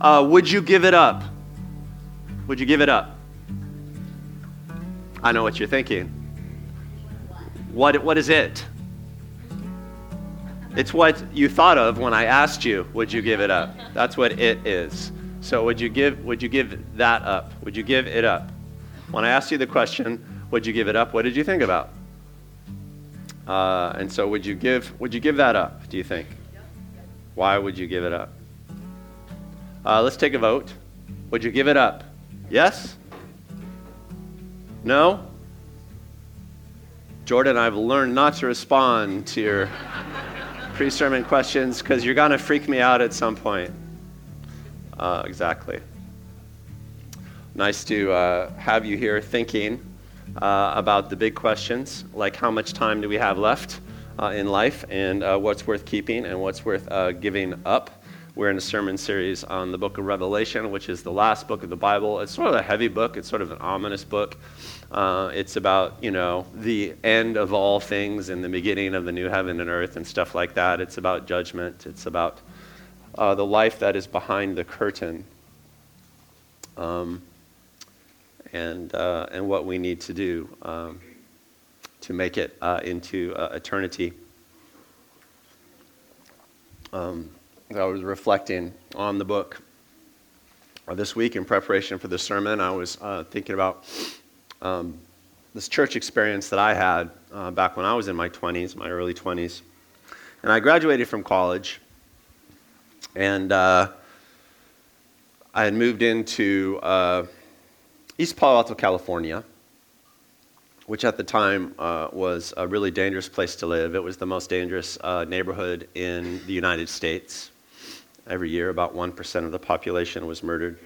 Would you give it up? Would you give it up? I know what you're thinking. What is it? It's what you thought of when I asked you, would you give it up? That's what it is. So would you give that up? Would you give it up? When I asked you the question, would you give it up? What did you think about? And so would you give that up, do you think? Why would you give it up? Let's take a vote. Would you give it up? Yes? No? Jordan, I've learned not to respond to your pre-sermon questions because you're going to freak me out at some point. Exactly. Nice to have you here thinking about the big questions, like how much time do we have left in life, and what's worth keeping and what's worth giving up. We're in a sermon series on the book of Revelation, which is the last book of the Bible. It's sort of a heavy book. It's sort of an ominous book. It's about, the end of all things and the beginning of the new heaven and earth and stuff like that. It's about judgment. It's about the life that is behind the curtain, and what we need to do to make it into eternity. I was reflecting on the book this week in preparation for the sermon. I was thinking about this church experience that I had back when I was in my early 20s. And I graduated from college, and I had moved into East Palo Alto, California, which at the time was a really dangerous place to live. It was the most dangerous neighborhood in the United States. Every year, about 1% of the population was murdered.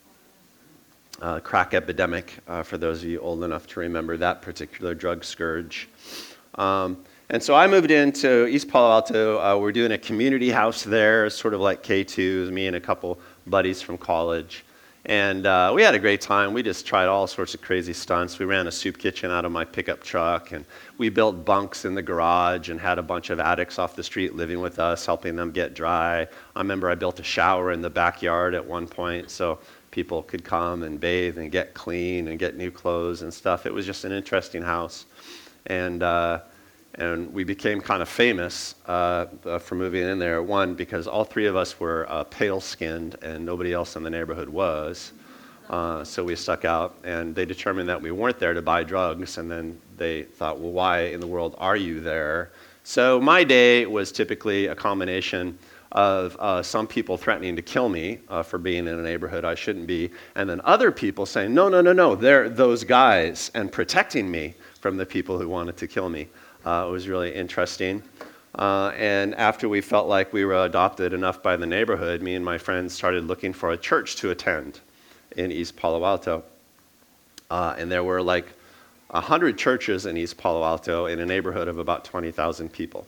Crack epidemic, for those of you old enough to remember that particular drug scourge. And so I moved into East Palo Alto. We're doing a community house there, sort of like K2, me and a couple buddies from college. And we had a great time. We just tried all sorts of crazy stunts. We ran a soup kitchen out of my pickup truck, and we built bunks in the garage and had a bunch of addicts off the street living with us, helping them get dry. I remember I built a shower in the backyard at one point so people could come and bathe and get clean and get new clothes and stuff. It was just an interesting house. And we became kind of famous for moving in there. One, because all three of us were pale-skinned and nobody else in the neighborhood was. So we stuck out, and they determined that we weren't there to buy drugs, and then they thought, well, why in the world are you there? So my day was typically a combination of some people threatening to kill me for being in a neighborhood I shouldn't be, and then other people saying, no, they're those guys, and protecting me from the people who wanted to kill me. It was really interesting. And after we felt like we were adopted enough by the neighborhood, me and my friends started looking for a church to attend in East Palo Alto. And there were like 100 churches in East Palo Alto in a neighborhood of about 20,000 people.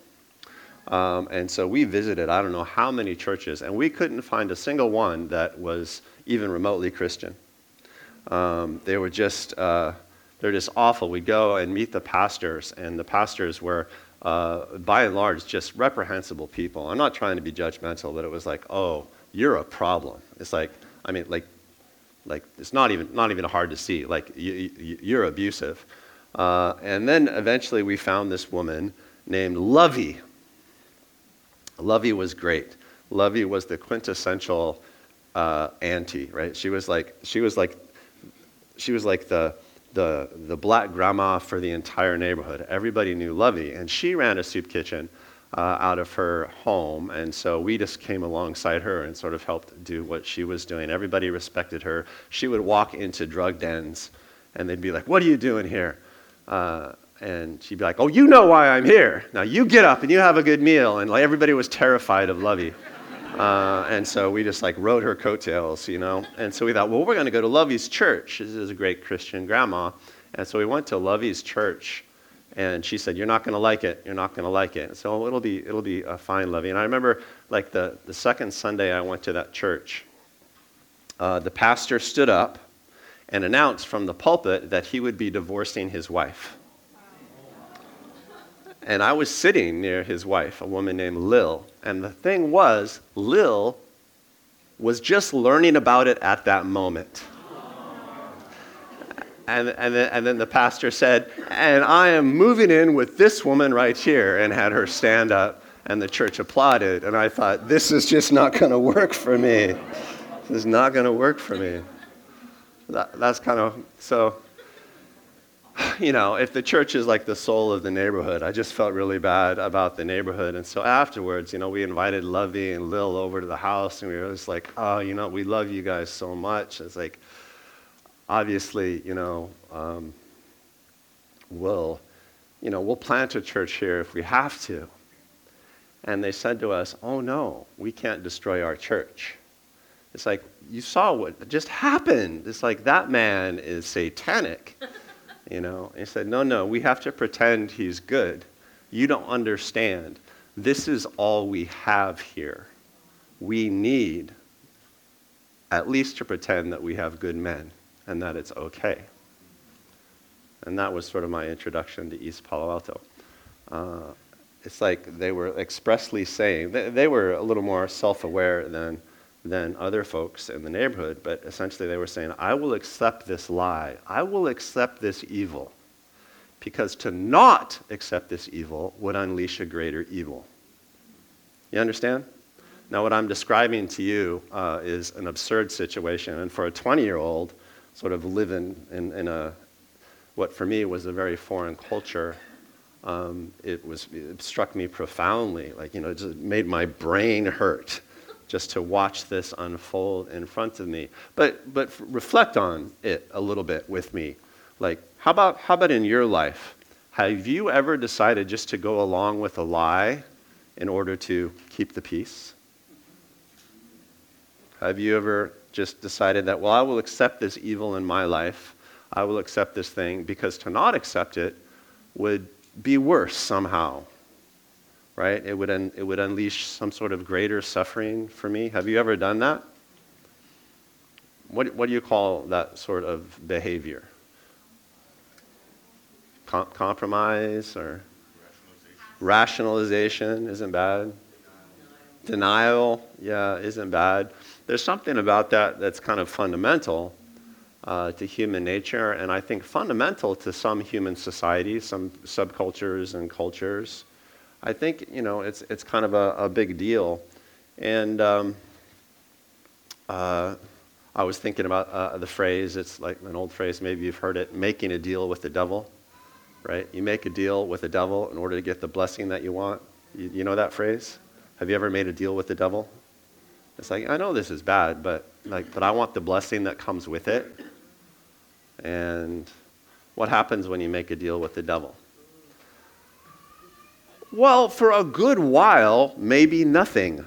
And so we visited I don't know how many churches, and we couldn't find a single one that was even remotely Christian. They were just... They're just awful. We'd go and meet the pastors, and the pastors were, by and large, just reprehensible people. I'm not trying to be judgmental, but it was like, oh, you're a problem. It's like, it's not even hard to see. Like, you're abusive. And then eventually we found this woman named Lovey. Lovey was great. Lovey was the quintessential auntie, right? She was like the black grandma for the entire neighborhood. Everybody knew Lovey, and she ran a soup kitchen out of her home, and so we just came alongside her and sort of helped do what she was doing. Everybody respected her. She would walk into drug dens, and they'd be like, "What are you doing here?" And she'd be like, "Oh, you know why I'm here. Now you get up and you have a good meal." And like everybody was terrified of Lovey. And so we just like rode her coattails, And so we thought, well, we're going to go to Lovey's church. This is a great Christian grandma. And so we went to Lovey's church, and she said, "You're not going to like it. You're not going to like it." And so it'll be fine, Lovey. And I remember like the second Sunday I went to that church, the pastor stood up and announced from the pulpit that he would be divorcing his wife. And I was sitting near his wife, a woman named Lil. And the thing was, Lil was just learning about it at that moment. And then the pastor said, and I am moving in with this woman right here, and had her stand up, and the church applauded. And I thought, this is just not going to work for me. This is not going to work for me. That's kind of, so, if the church is like the soul of the neighborhood, I just felt really bad about the neighborhood. And so afterwards, we invited Lovey and Lil over to the house, and we were just like, oh, we love you guys so much. It's like, obviously, we'll plant a church here if we have to. And they said to us, oh no, we can't destroy our church. It's like, you saw what just happened. It's like, that man is satanic. He said, no, we have to pretend he's good. You don't understand. This is all we have here. We need at least to pretend that we have good men and that it's okay. And that was sort of my introduction to East Palo Alto. It's like they were expressly saying, they were a little more self-aware than other folks in the neighborhood, but essentially they were saying, I will accept this lie. I will accept this evil, because to not accept this evil would unleash a greater evil. You understand? Now what I'm describing to you is an absurd situation, and for a 20-year-old, sort of living in a, what for me was a very foreign culture, it struck me profoundly. Like, it just made my brain hurt just to watch this unfold in front of me. But reflect on it a little bit with me. Like, how about in your life? Have you ever decided just to go along with a lie in order to keep the peace? Have you ever just decided that, well, I will accept this evil in my life, I will accept this thing, because to not accept it would be worse somehow, right? It would unleash some sort of greater suffering for me. Have you ever done that? What do you call that sort of behavior? Compromise or rationalization isn't bad. Denial, yeah, isn't bad. There's something about that that's kind of fundamental to human nature, and I think fundamental to some human societies, some subcultures and cultures. I think, it's kind of a big deal. And I was thinking about the phrase, it's like an old phrase, maybe you've heard it, making a deal with the devil, right? You make a deal with the devil in order to get the blessing that you want. You know that phrase? Have you ever made a deal with the devil? It's like, I know this is bad, but I want the blessing that comes with it. And what happens when you make a deal with the devil? Well, for a good while, maybe nothing.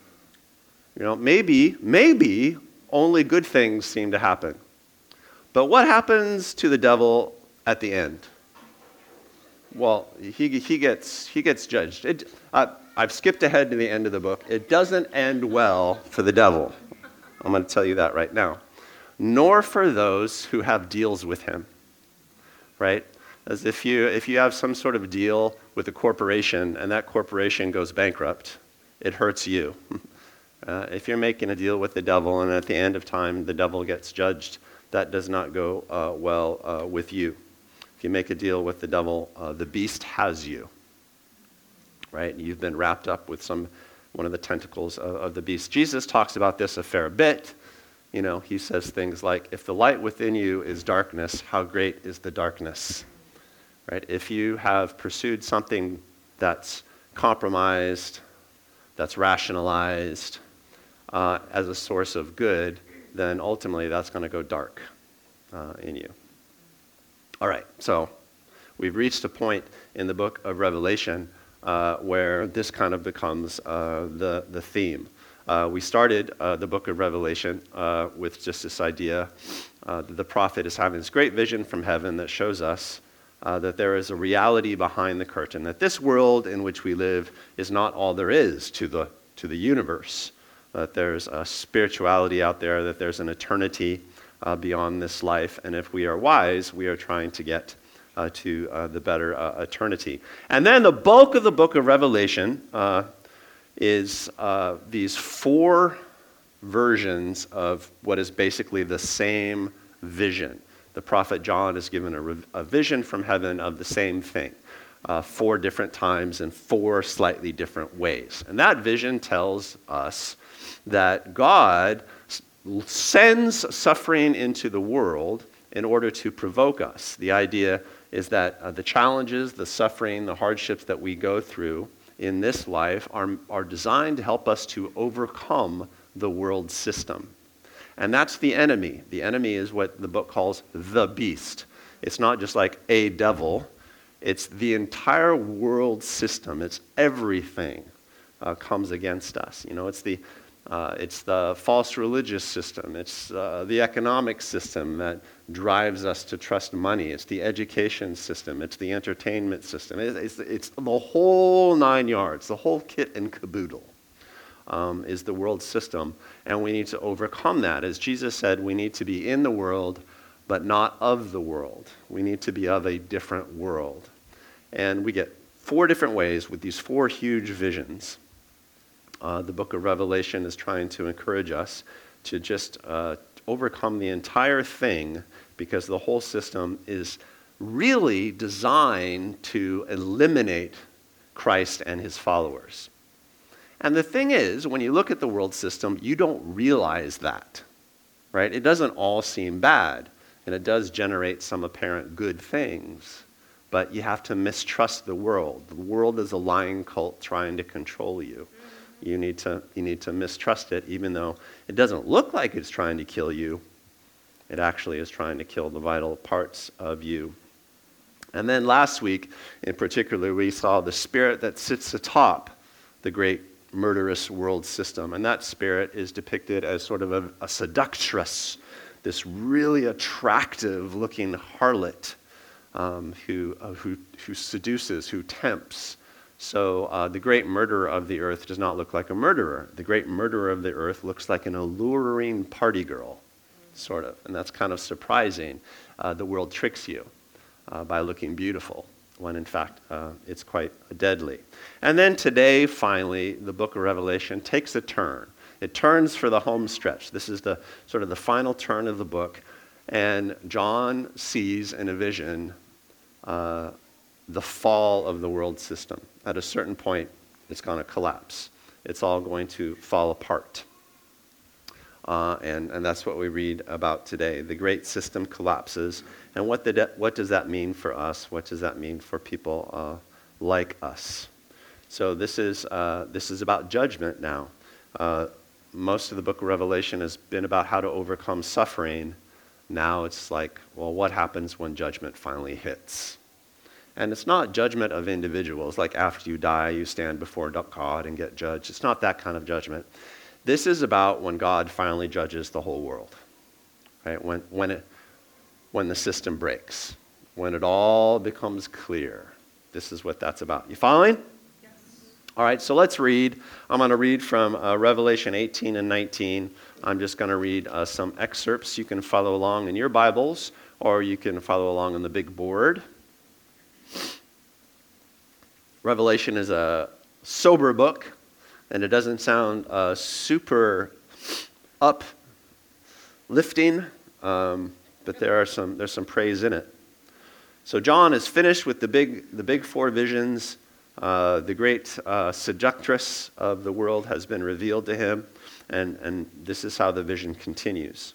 Maybe only good things seem to happen. But what happens to the devil at the end? Well, he gets judged. I've skipped ahead to the end of the book. It doesn't end well for the devil. I'm going to tell you that right now. Nor for those who have deals with him, right? As if you have some sort of deal with a corporation and that corporation goes bankrupt, it hurts you. If you're making a deal with the devil and at the end of time the devil gets judged, that does not go well with you. If you make a deal with the devil, the beast has you, right? You've been wrapped up with one of the tentacles of the beast. Jesus talks about this a fair bit. He says things like, if the light within you is darkness, how great is the darkness? Right? If you have pursued something that's compromised, that's rationalized as a source of good, then ultimately that's going to go dark in you. All right, so we've reached a point in the book of Revelation where this kind of becomes the theme. We started the book of Revelation with just this idea that the prophet is having this great vision from heaven that shows us that there is a reality behind the curtain, that this world in which we live is not all there is to the universe, that there's a spirituality out there, that there's an eternity beyond this life, and if we are wise, we are trying to get to the better eternity. And then the bulk of the book of Revelation is these 4 versions of what is basically the same vision. The prophet John is given a vision from heaven of the same thing, 4 different times in 4 slightly different ways. And that vision tells us that God sends suffering into the world in order to provoke us. The idea is that the challenges, the suffering, the hardships that we go through in this life are designed to help us to overcome the world system. And that's the enemy. The enemy is what the book calls the beast. It's not just like a devil. It's the entire world system. It's everything comes against us. You know, it's the false religious system. It's the economic system that drives us to trust money. It's the education system. It's the entertainment system. It's the whole 9 yards, the whole kit and caboodle is the world system. And we need to overcome that. As Jesus said, we need to be in the world, but not of the world. We need to be of a different world. And we get 4 different ways with these 4 huge visions. The book of Revelation is trying to encourage us to just overcome the entire thing, because the whole system is really designed to eliminate Christ and his followers. And the thing is, when you look at the world system, you don't realize that, right? It doesn't all seem bad, and it does generate some apparent good things, but you have to mistrust the world. The world is a lying cult trying to control you. You need to mistrust it, even though it doesn't look like it's trying to kill you. It actually is trying to kill the vital parts of you. And then last week, in particular, we saw the spirit that sits atop the great murderous world system. And that spirit is depicted as sort of a seductress, this really attractive-looking harlot who seduces, who tempts. So the great murderer of the earth does not look like a murderer. The great murderer of the earth looks like an alluring party girl, sort of. And that's kind of surprising. The world tricks you by looking beautiful, when in fact it's quite deadly. And then today, finally, the book of Revelation takes a turn. It turns for the home stretch. This is the sort of the final turn of the book. And John sees in a vision the fall of the world system. At a certain point, it's going to collapse. It's all going to fall apart. And that's what we read about today. The great system collapses. And what does that mean for us? What does that mean for people like us? So this is about judgment now. Most of the book of Revelation has been about how to overcome suffering. Now it's like, well, what happens when judgment finally hits? And it's not judgment of individuals, like after you die, you stand before God and get judged. It's not that kind of judgment. This is about when God finally judges the whole world, right? When the system breaks, when it all becomes clear. This is what that's about. You following? Yes. All right, so let's read. I'm going to read from Revelation 18 and 19. I'm just going to read some excerpts. You can follow along in your Bibles, or you can follow along on the big board. Revelation is a sober book, and it doesn't sound super uplifting, but there's some praise in it. So John is finished with the big 4 visions. The great seductress of the world has been revealed to him, and this is how the vision continues.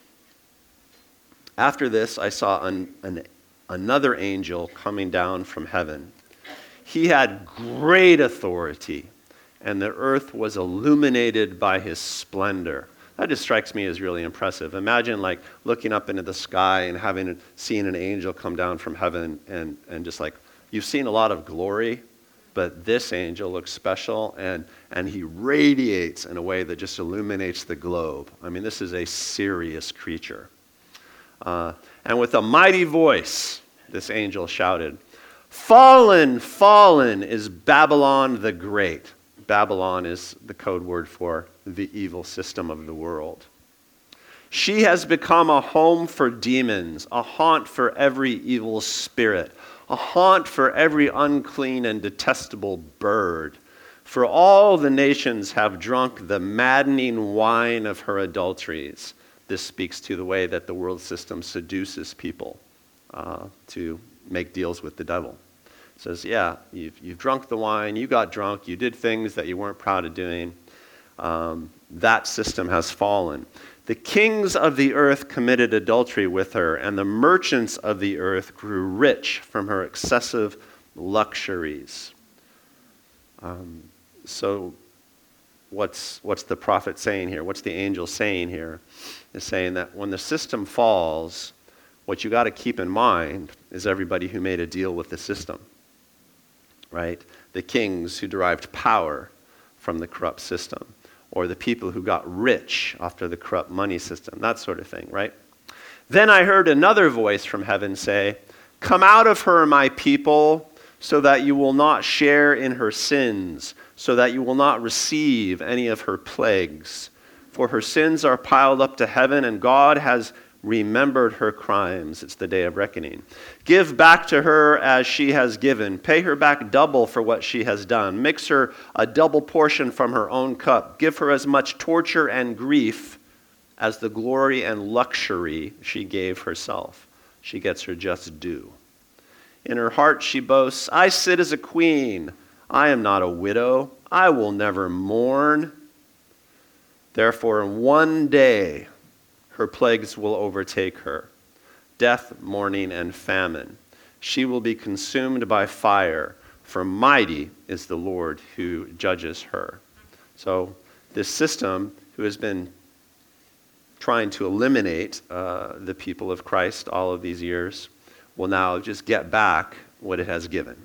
After this, I saw another angel coming down from heaven. He had great authority, and the earth was illuminated by his splendor. That just strikes me as really impressive. Imagine like looking up into the sky and having seen an angel come down from heaven, and just like, you've seen a lot of glory, but this angel looks special, and he radiates in a way that just illuminates the globe. I mean, this is a serious creature. And with a mighty voice, this angel shouted, "Fallen, fallen is Babylon the Great." Babylon is the code word for the evil system of the world. "She has become a home for demons, a haunt for every evil spirit, a haunt for every unclean and detestable bird. For all the nations have drunk the maddening wine of her adulteries. This speaks to the way that the world system seduces people to make deals with the devil. It says, yeah, you've drunk the wine, you got drunk, you did things that you weren't proud of doing. That system has fallen. The kings of the earth committed adultery with her, and the merchants of the earth grew rich from her excessive luxuries. So what's the prophet saying here? What's the angel saying here? Is saying that when the system falls, what you got to keep in mind is everybody who made a deal with the system, right? The kings who derived power from the corrupt system, or the people who got rich after the corrupt money system, that sort of thing, right? Then I heard another voice from heaven say, "Come out of her, my people, so that you will not share in her sins, so that you will not receive any of her plagues. For her sins are piled up to heaven, and God has remembered her crimes." It's the day of reckoning. "Give back to her as she has given. Pay her back double for what she has done. Mix her a double portion from her own cup. Give her as much torture and grief as the glory and luxury she gave herself." She gets her just due. In her heart she boasts, "I sit as a queen. I am not a widow. I will never mourn." Therefore, in one day, her plagues will overtake her: death, mourning, and famine. She will be consumed by fire, for mighty is the Lord who judges her. So this system, who has been trying to eliminate the people of Christ all of these years, will now just get back what it has given.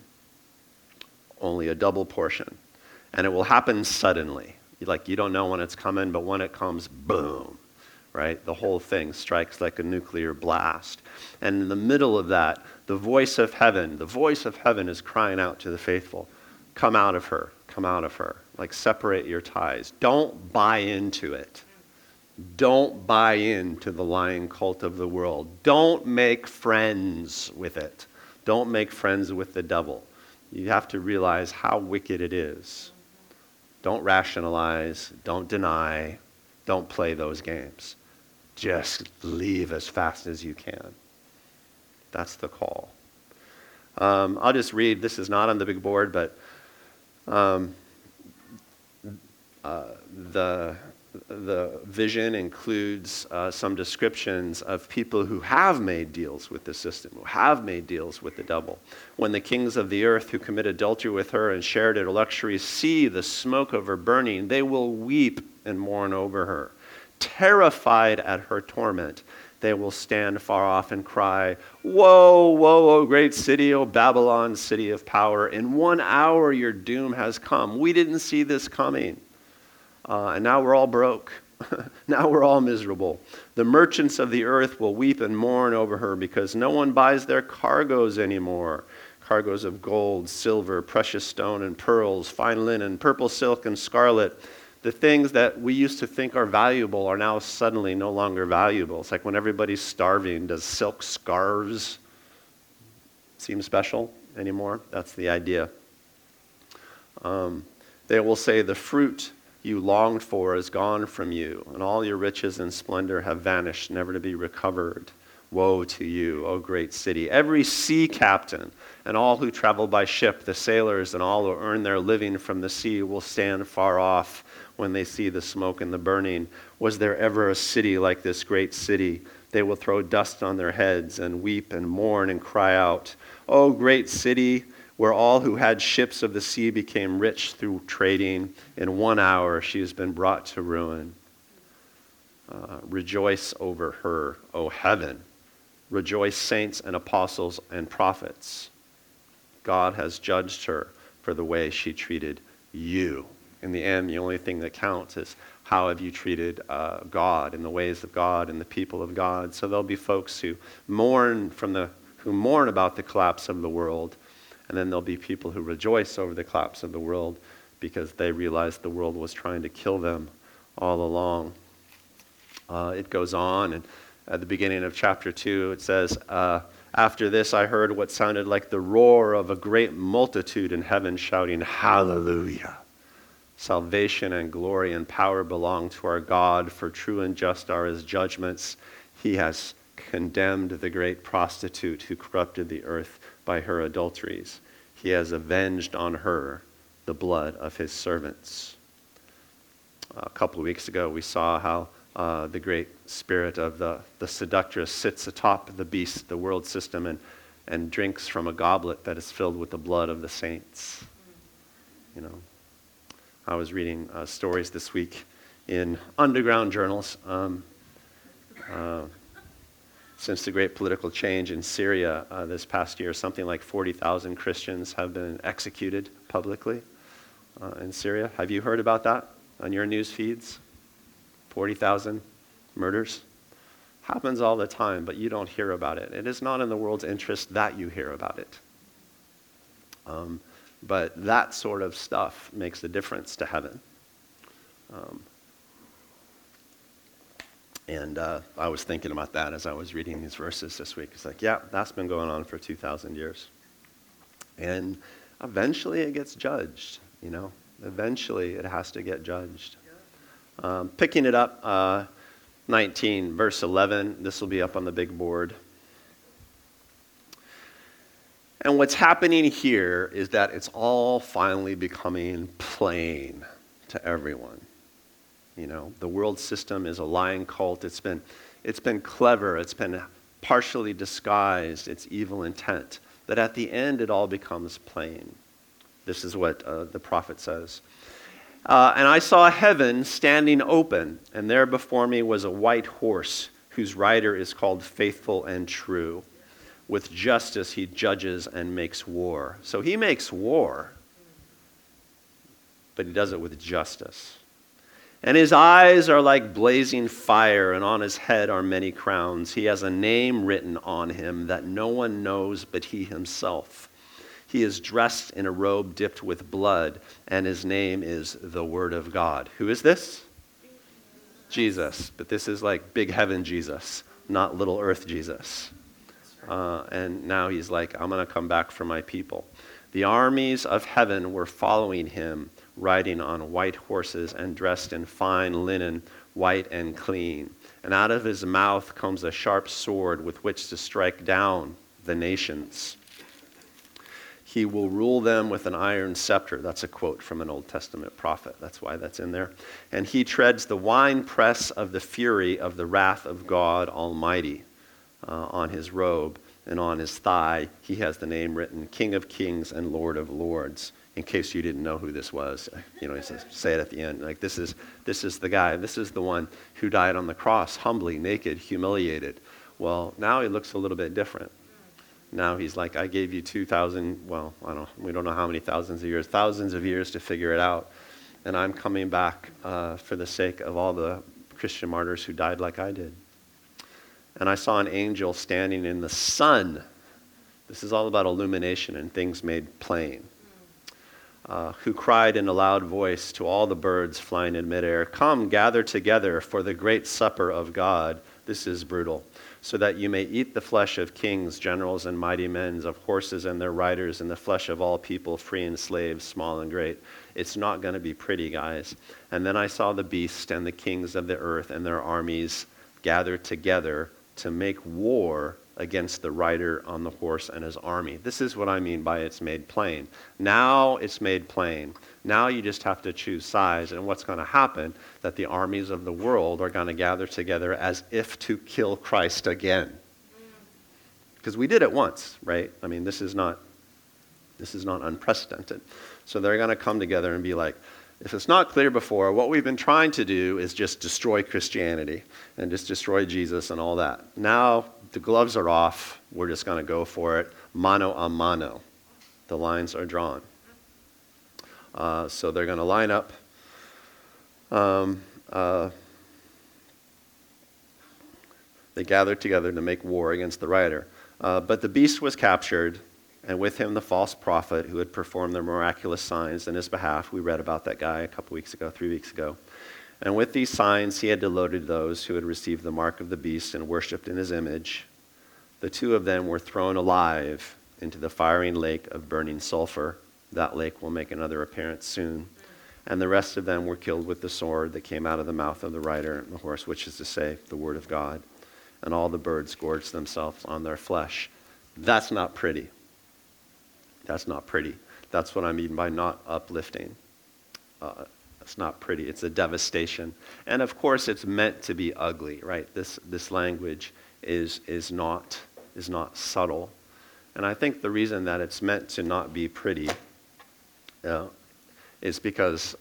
Only a double portion. And it will happen suddenly. Like, you don't know when it's coming, but when it comes, boom, right? The whole thing strikes like a nuclear blast. And in the middle of that, the voice of heaven is crying out to the faithful, "Come out of her, come out of her." Like, separate your ties. Don't buy into it. Don't buy into the lying cult of the world. Don't make friends with it. Don't make friends with the devil. You have to realize how wicked it is. Don't rationalize. Don't deny. Don't play those games. Just leave as fast as you can. That's the call. I'll just read. This is not on the big board, but the vision includes some descriptions of people who have made deals with the system, who have made deals with the devil. When the kings of the earth who commit adultery with her and shared her luxuries see the smoke of her burning, they will weep and mourn over her. Terrified at her torment, they will stand far off and cry, "Woe, woe, O great city, O Babylon, city of power. In 1 hour your doom has come. We didn't see this coming. And now we're all broke. Now we're all miserable. The merchants of the earth will weep and mourn over her because no one buys their cargoes anymore. Cargoes of gold, silver, precious stone and pearls, fine linen, purple silk and scarlet. The things that we used to think are valuable are now suddenly no longer valuable. It's like when everybody's starving, does silk scarves seem special anymore? That's the idea. They will say, "The fruit you longed for is gone from you, and all your riches and splendor have vanished, never to be recovered. Woe to you, O great city. Every sea captain and all who travel by ship, the sailors and all who earn their living from the sea will stand far off when they see the smoke and the burning. Was there ever a city like this great city? They will throw dust on their heads and weep and mourn and cry out, O great city, where all who had ships of the sea became rich through trading. In 1 hour she has been brought to ruin. Rejoice over her, O heaven. Rejoice, saints and apostles and prophets. God has judged her for the way she treated you." In the end, the only thing that counts is how have you treated God and the ways of God and the people of God. So there'll be folks who mourn about the collapse of the world. And then there'll be people who rejoice over the collapse of the world because they realized the world was trying to kill them all along. It goes on, and at the beginning of chapter 2, it says, "After this I heard what sounded like the roar of a great multitude in heaven shouting, 'Hallelujah! Salvation and glory and power belong to our God, for true and just are his judgments. He has condemned the great prostitute who corrupted the earth by her adulteries. He has avenged on her the blood of his servants. A couple of weeks ago, we saw how the great spirit of the seductress sits atop the beast, the world system, and drinks from a goblet that is filled with the blood of the saints. You know, I was reading stories this week in underground journals. Since the great political change in Syria this past year, something like 40,000 Christians have been executed publicly in Syria. Have you heard about that on your news feeds? 40,000 murders? Happens all the time, but you don't hear about it. It is not in the world's interest that you hear about it. But that sort of stuff makes a difference to heaven. And I was thinking about that as I was reading these verses this week. It's like, yeah, that's been going on for 2,000 years. And eventually it gets judged, you know. Eventually it has to get judged. Picking it up, 19, verse 11. This will be up on the big board. And what's happening here is that it's all finally becoming plain to everyone. You know, the world system is a lying cult. It's been clever. It's been partially disguised, its evil intent. But at the end, it all becomes plain. This is what the prophet says. And I saw heaven standing open, and there before me was a white horse, whose rider is called Faithful and True. With justice he judges and makes war. So he makes war, but he does it with justice. And his eyes are like blazing fire, and on his head are many crowns. He has a name written on him that no one knows but he himself. He is dressed in a robe dipped with blood, and his name is the Word of God. Who is this? Jesus. But this is like big heaven Jesus, not little earth Jesus. And now he's like, I'm going to come back for my people. The armies of heaven were following him, riding on white horses and dressed in fine linen, white and clean. And out of his mouth comes a sharp sword with which to strike down the nations. He will rule them with an iron scepter. That's a quote from an Old Testament prophet. That's why that's in there. And he treads the winepress of the fury of the wrath of God Almighty. On his robe and on his thigh, he has the name written, King of Kings and Lord of Lords. In case you didn't know who this was, you know, he says, say it at the end. Like, this is the guy. This is the one who died on the cross, humbly, naked, humiliated. Well, now he looks a little bit different. Now he's like, I gave you 2,000, well, we don't know how many thousands of years to figure it out. And I'm coming back for the sake of all the Christian martyrs who died like I did. And I saw an angel standing in the sun. This is all about illumination and things made plain. Who cried in a loud voice to all the birds flying in midair, come, gather together for the great supper of God. This is brutal. So that you may eat the flesh of kings, generals, and mighty men, of horses and their riders, and the flesh of all people, free and slaves, small and great. It's not going to be pretty, guys. And then I saw the beast and the kings of the earth and their armies gathered together to make war against the rider on the horse and his army. This is what I mean by it's made plain. Now it's made plain. Now you just have to choose sides, and what's going to happen, that the armies of the world are going to gather together as if to kill Christ again. Because we did it once, right? I mean, this is not unprecedented. So they're going to come together and be like, if it's not clear before, what we've been trying to do is just destroy Christianity and just destroy Jesus and all that. Now the gloves are off. We're just going to go for it. Mano a mano. The lines are drawn. So they're going to line up. They gathered together to make war against the rider. But the beast was captured, and with him the false prophet who had performed the miraculous signs in his behalf. We read about that guy a couple weeks ago, 3 weeks ago. And with these signs he had deluded those who had received the mark of the beast and worshipped in his image. The two of them were thrown alive into the firing lake of burning sulfur. That lake will make another appearance soon. And the rest of them were killed with the sword that came out of the mouth of the rider and the horse, which is to say, the word of God. And all the birds gorged themselves on their flesh. That's not pretty. That's not pretty. That's what I mean by not uplifting. It's not pretty. It's a devastation. And of course, it's meant to be ugly, right? This language is not subtle. And I think the reason that it's meant to not be pretty is because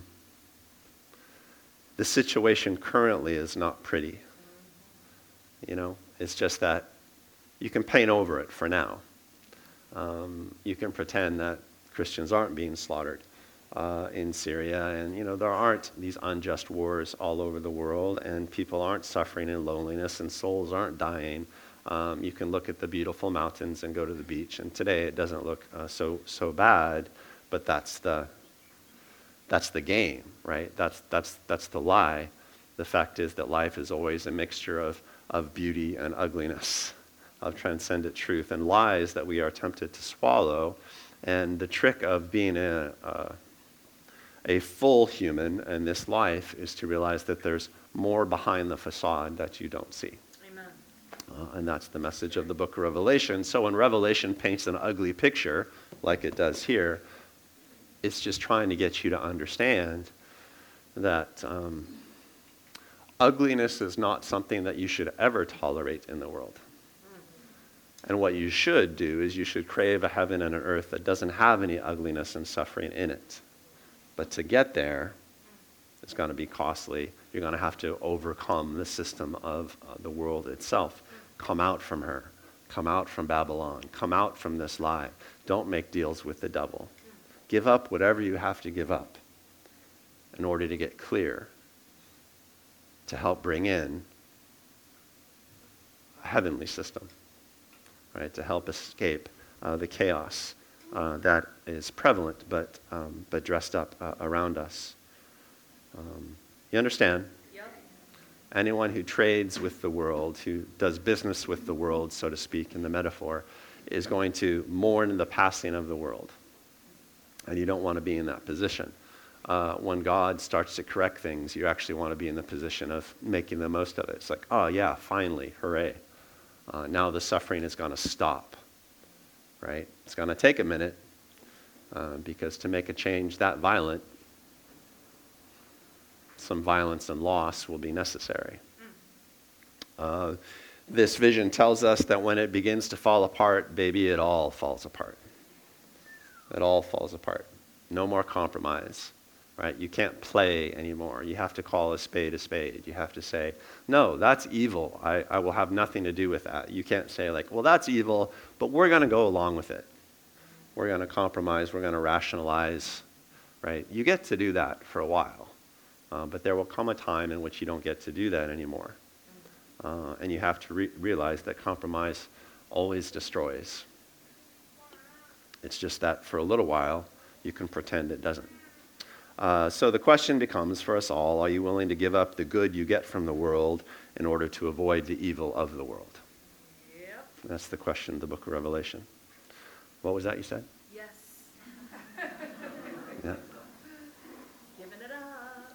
the situation currently is not pretty. You know, it's just that you can paint over it for now. You can pretend that Christians aren't being slaughtered in Syria, and you know there aren't these unjust wars all over the world, and people aren't suffering in loneliness, and souls aren't dying. You can look at the beautiful mountains and go to the beach, and today it doesn't look so bad, but that's the game, right? That's the lie. The fact is that life is always a mixture of beauty and ugliness, of transcendent truth and lies that we are tempted to swallow. And the trick of being a full human in this life is to realize that there's more behind the facade that you don't see. Amen. And that's the message of the book of Revelation. So when Revelation paints an ugly picture, like it does here, it's just trying to get you to understand that ugliness is not something that you should ever tolerate in the world. And what you should do is you should crave a heaven and an earth that doesn't have any ugliness and suffering in it. But to get there, it's going to be costly. You're going to have to overcome the system of the world itself. Come out from her. Come out from Babylon. Come out from this lie. Don't make deals with the devil. Give up whatever you have to give up in order to get clear, to help bring in a heavenly system, right? To help escape the chaos that is prevalent but dressed up around us. You understand? Yep. Anyone who trades with the world, who does business with the world, so to speak, in the metaphor, is going to mourn the passing of the world. And you don't want to be in that position. When God starts to correct things, you actually want to be in the position of making the most of it. It's like, oh yeah, finally, hooray. Now the suffering is going to stop, right? It's going to take a minute because to make a change that violent, some violence and loss will be necessary. This vision tells us that when it begins to fall apart, baby, it all falls apart. It all falls apart. No more compromise, right? You can't play anymore. You have to call a spade a spade. You have to say, no, that's evil. I will have nothing to do with that. You can't say like, well, that's evil, but we're going to go along with it. We're going to compromise. We're going to rationalize, right? You get to do that for a while, but there will come a time in which you don't get to do that anymore. And you have to realize that compromise always destroys. It's just that for a little while, you can pretend it doesn't. So the question becomes for us all, are you willing to give up the good you get from the world in order to avoid the evil of the world? Yep. That's the question of the book of Revelation. What was that you said? Yes. Yeah. Giving it up.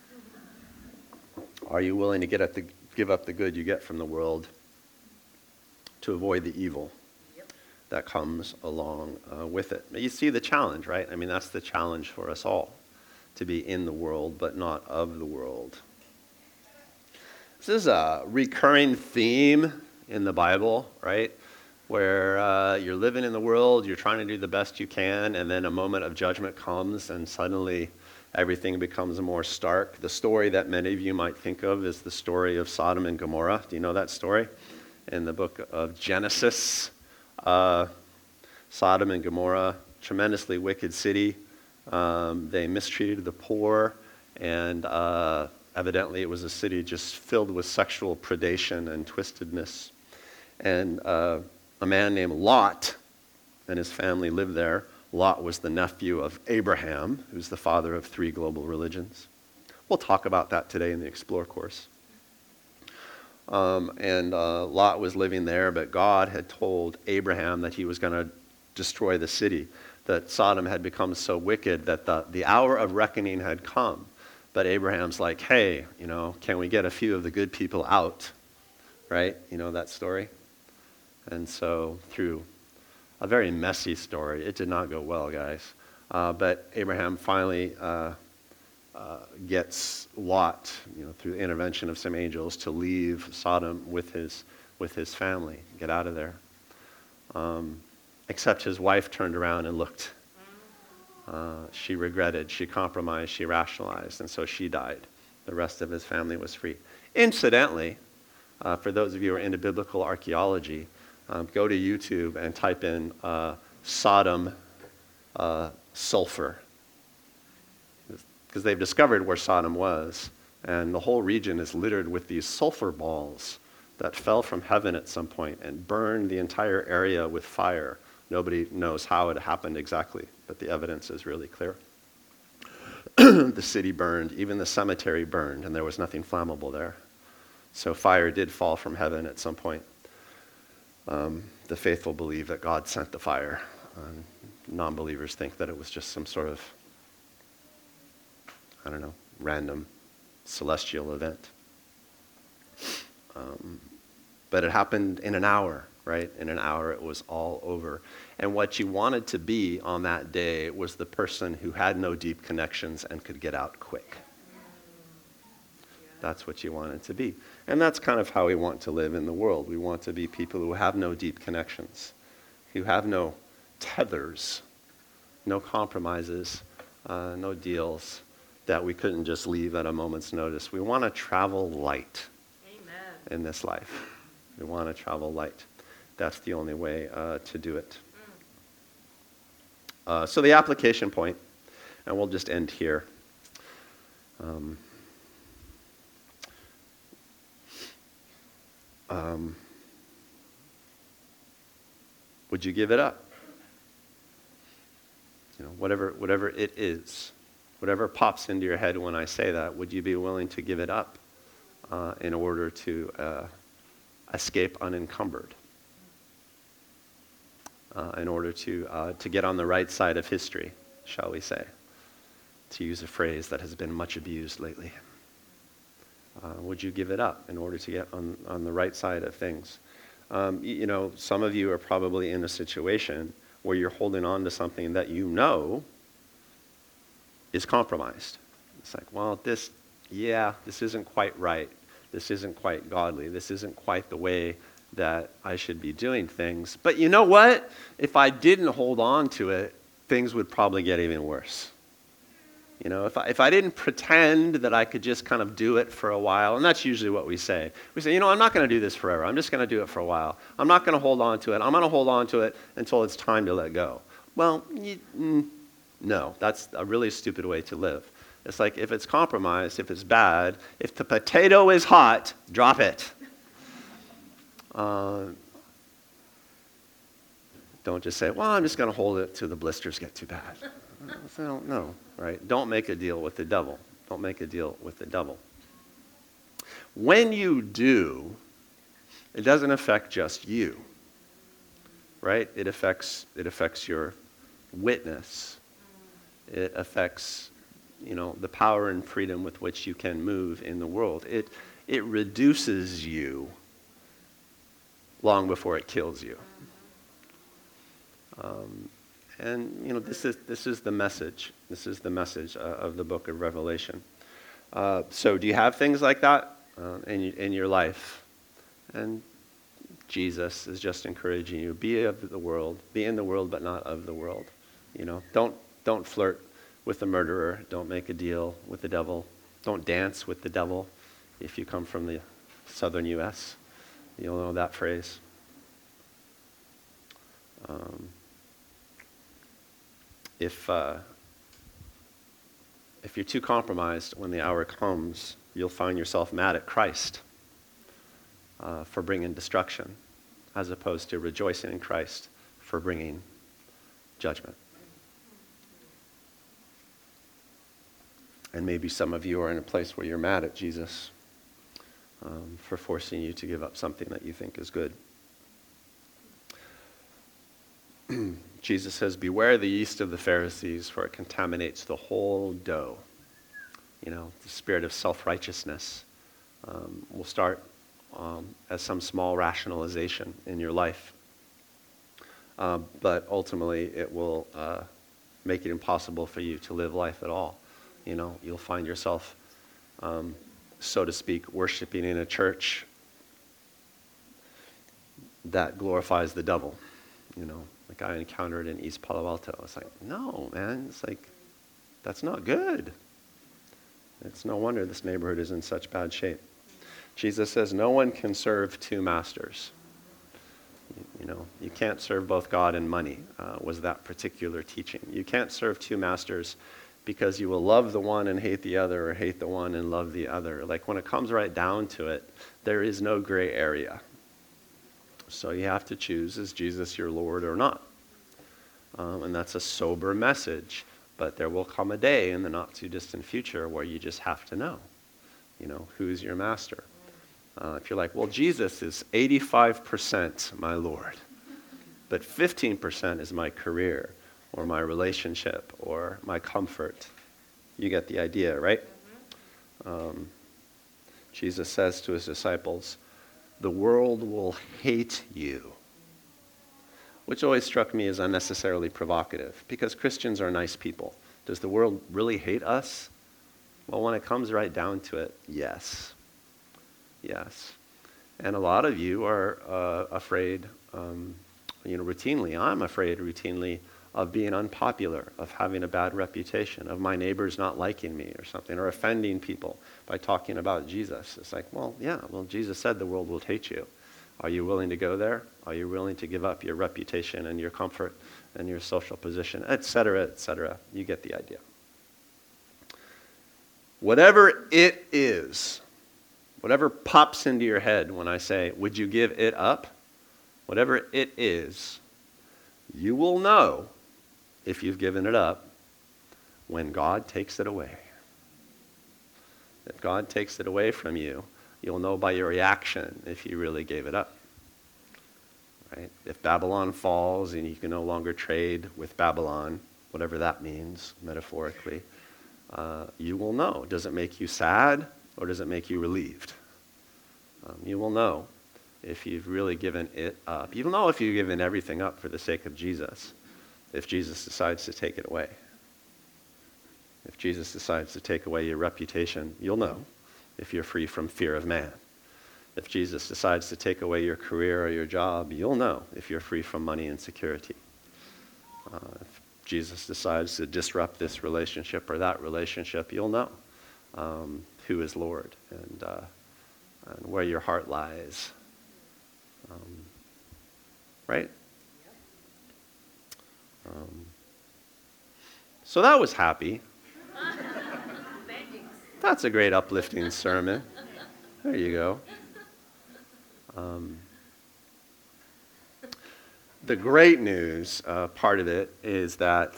Are you willing to give up the good you get from the world to avoid the evil that comes along with it? You see the challenge, right? I mean, that's the challenge for us all, to be in the world but not of the world. This is a recurring theme in the Bible, right? Where you're living in the world, you're trying to do the best you can, and then a moment of judgment comes and suddenly everything becomes more stark. The story that many of you might think of is the story of Sodom and Gomorrah. Do you know that story? In the book of Genesis. Sodom and Gomorrah, tremendously wicked city. They mistreated the poor, and evidently it was a city just filled with sexual predation and twistedness. And a man named Lot and his family lived there. Lot was the nephew of Abraham, who's the father of 3 global religions. We'll talk about that today in the Explore course. And Lot was living there, but God had told Abraham that he was going to destroy the city. that Sodom had become so wicked that the hour of reckoning had come. But Abraham's like, hey, can we get a few of the good people out? Right? You know that story? And so through a very messy story, it did not go well, guys. But Abraham finally gets Lot, through the intervention of some angels, to leave Sodom with his family, get out of there. Except his wife turned around and looked. She regretted, she compromised, she rationalized, and so she died. The rest of his family was free. Incidentally, for those of you who are into biblical archaeology, go to YouTube and type in Sodom sulfur, because they've discovered where Sodom was, and the whole region is littered with these sulfur balls that fell from heaven at some point and burned the entire area with fire. Nobody knows how it happened exactly, but the evidence is really clear. The city burned, even the cemetery burned, and there was nothing flammable there. So fire did fall from heaven at some point. The faithful believe that God sent the fire. Non-believers think that it was just some sort of, random celestial event. But it happened in an hour, right? In an hour it was all over. And what you wanted to be on that day was the person who had no deep connections and could get out quick. That's what you wanted to be. And that's kind of how we want to live in the world. We want to be people who have no deep connections, who have no tethers, no compromises, no deals that we couldn't just leave at a moment's notice. We want to travel light. Amen. In this life. We want to travel light. That's the only way to do it. So the application point, and we'll just end here. Would you give it up? Whatever it is, whatever pops into your head when I say that, would you be willing to give it up in order to escape unencumbered? In order to get on the right side of history, shall we say, to use a phrase that has been much abused lately. Would you give it up in order to get on the right side of things? Some of you are probably in a situation where you're holding on to something that is compromised. It's like, well, this isn't quite right. This isn't quite godly. This isn't quite the way that I should be doing things. But you know what? If I didn't hold on to it, things would probably get even worse. If I didn't pretend that I could just kind of do it for a while, and that's usually what we say. We say, I'm not going to do this forever. I'm just going to do it for a while. I'm not going to hold on to it. I'm going to hold on to it until it's time to let go. Well, no, that's a really stupid way to live. It's like, if it's compromised, if it's bad, if the potato is hot, drop it. Don't just say, well, I'm just going to hold it till the blisters get too bad. No, right? Don't make a deal with the devil. Don't make a deal with the devil. When you do, it doesn't affect just you, right? It affects your witness. It affects, the power and freedom with which you can move in the world. It reduces you long before it kills you. And this is the message. This is the message of the book of Revelation. So do you have things like that in your life? And Jesus is just encouraging you: be of the world, be in the world, but not of the world. Don't flirt with the murderer. Don't make a deal with the devil. Don't dance with the devil. If you come from the southern U.S., you'll know that phrase. If you're too compromised when the hour comes, you'll find yourself mad at Christ for bringing destruction, as opposed to rejoicing in Christ for bringing judgment. And maybe some of you are in a place where you're mad at Jesus for forcing you to give up something that you think is good. Jesus says, beware the yeast of the Pharisees, for it contaminates the whole dough. The spirit of self-righteousness will start as some small rationalization in your life. But ultimately, it will make it impossible for you to live life at all. You'll find yourself, so to speak, worshiping in a church that glorifies the devil. Like I encountered in East Palo Alto. It's like, no, man. It's like, that's not good. It's no wonder this neighborhood is in such bad shape. Jesus says, no one can serve two masters. You can't serve both God and money, was that particular teaching. You can't serve two masters because you will love the one and hate the other, or hate the one and love the other. Like when it comes right down to it, there is no gray area. So you have to choose, is Jesus your Lord or not? And that's a sober message. But there will come a day in the not too distant future where you just have to know, who's your master. If you're like, well, Jesus is 85% my Lord, but 15% is my career or my relationship or my comfort. You get the idea, right? Jesus says to his disciples, the world will hate you, which always struck me as unnecessarily provocative, because Christians are nice people. Does the world really hate us? Well, when it comes right down to it, yes. Yes. And a lot of you are afraid, routinely. I'm afraid routinely of being unpopular, of having a bad reputation, of my neighbors not liking me or something, or offending people by talking about Jesus. It's like, Jesus said the world will hate you. Are you willing to go there? Are you willing to give up your reputation and your comfort and your social position, et cetera, et cetera? You get the idea. Whatever it is, whatever pops into your head when I say, would you give it up? Whatever it is, you will know if you've given it up when God takes it away. If God takes it away from you, you'll know by your reaction if you really gave it up. Right? If Babylon falls and you can no longer trade with Babylon, whatever that means metaphorically, you will know. Does it make you sad or does it make you relieved? You will know if you've really given it up. You'll know if you've given everything up for the sake of Jesus, if Jesus decides to take it away. If Jesus decides to take away your reputation, you'll know if you're free from fear of man. If Jesus decides to take away your career or your job, you'll know if you're free from money and security. If Jesus decides to disrupt this relationship or that relationship, you'll know who is Lord and where your heart lies. Right? So that was happy. Thanks. That's a great uplifting sermon. There you go. The great news part of it is that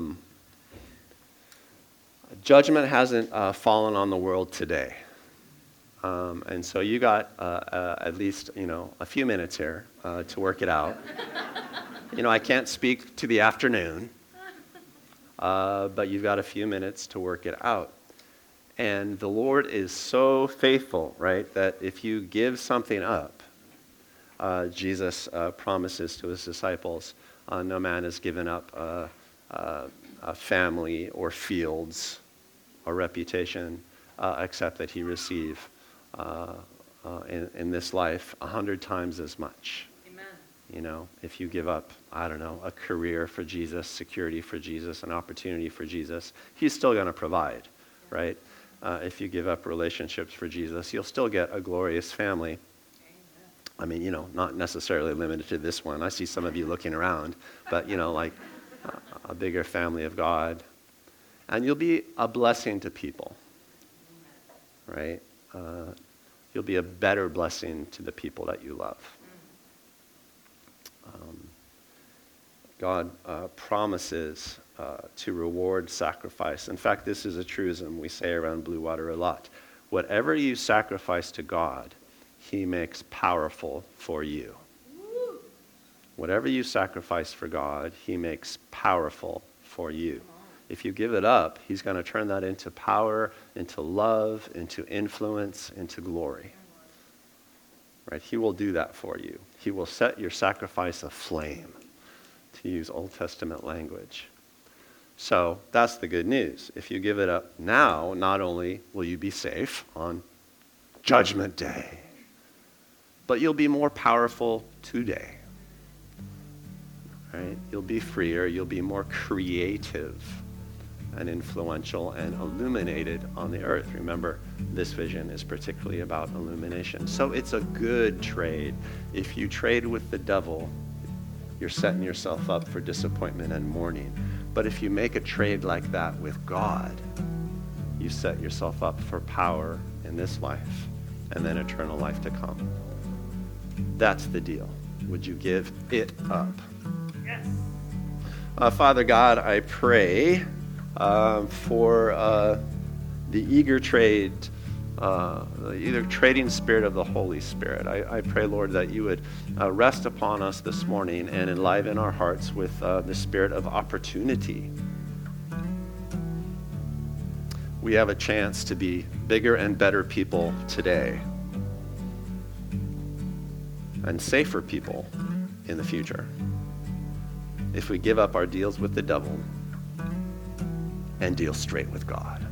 judgment hasn't fallen on the world today. And so you got at least, a few minutes here to work it out. I can't speak to the afternoon, but you've got a few minutes to work it out. And the Lord is so faithful, right, that if you give something up, Jesus promises to his disciples, no man has given up a family or fields or reputation except that he receive in this life 100 times as much. Amen. If you give up, a career for Jesus, security for Jesus, an opportunity for Jesus, he's still going to provide, right? If you give up relationships for Jesus, you'll still get a glorious family. I mean, not necessarily limited to this one. I see some of you looking around, but, like a bigger family of God. And you'll be a blessing to people, right? You'll be a better blessing to the people that you love. God promises to reward sacrifice. In fact, this is a truism we say around Blue Water a lot. Whatever you sacrifice to God, he makes powerful for you. Whatever you sacrifice for God, he makes powerful for you. If you give it up, he's going to turn that into power, into love, into influence, into glory. Right? He will do that for you. He will set your sacrifice aflame, to use Old Testament language. So that's the good news. If you give it up now, not only will you be safe on Judgment Day, but you'll be more powerful today. Right? You'll be freer, you'll be more creative and influential and illuminated on the earth. Remember, this vision is particularly about illumination. So it's a good trade. If you trade with the devil, you're setting yourself up for disappointment and mourning. But if you make a trade like that with God, you set yourself up for power in this life and then eternal life to come. That's the deal. Would you give it up? Yes. Father God, I pray for the eager trading spirit of the Holy Spirit. I pray, Lord, that you would rest upon us this morning and enliven our hearts with the spirit of opportunity. We have a chance to be bigger and better people today and safer people in the future if we give up our deals with the devil and deal straight with God.